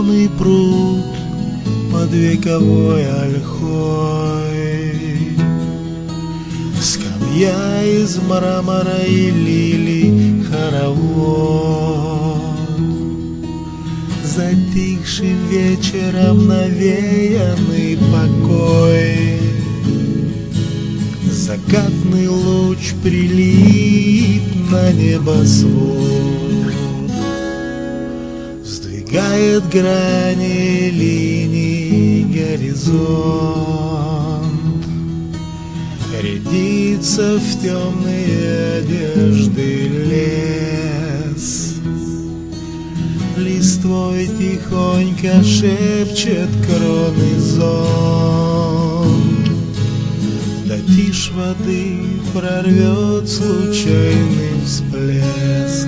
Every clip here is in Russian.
Темный пруд под вековой ольхой, скамья из мрамора и лилий хоровод. Затихший вечером навеянный покой, закатный луч прилип на небосвод, сдвигает грани линий горизонт, рядится в темные одежды лес. Листвой тихонько шепчет кроны зонт, да тишь воды прорвет случайный всплеск.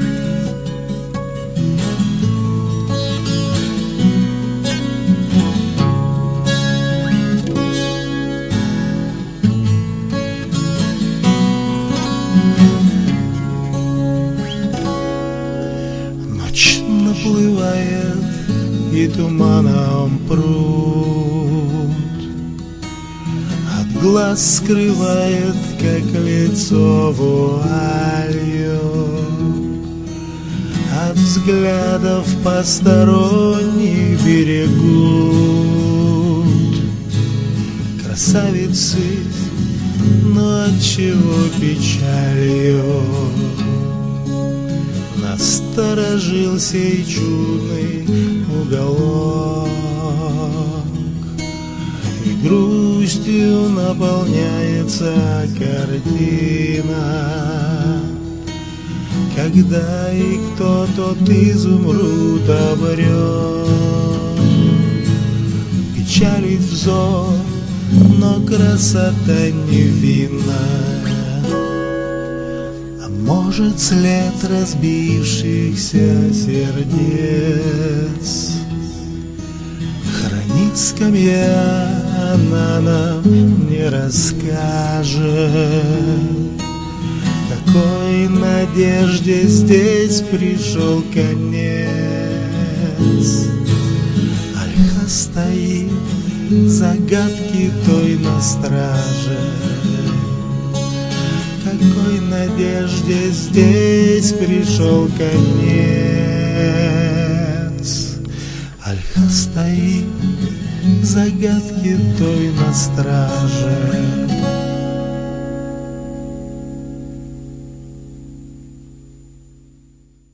Ночь наплывает, и туманом пруд от глаз скрывает, как лицо вуалью. От взглядов посторонних берегут красавицы, но отчего печалью? Насторожился и чудный уголок, и грустью наполняется картина, когда и кто тот изумруд обрет. Печалит взор, но красота невинна. Может, след разбившихся сердец хранит скамья, она нам не расскажет, какой надежде здесь пришел конец. Ольха стоит, загадки той на страже, какой надежде здесь пришел конец. Ольха стоит, загадки той на страже.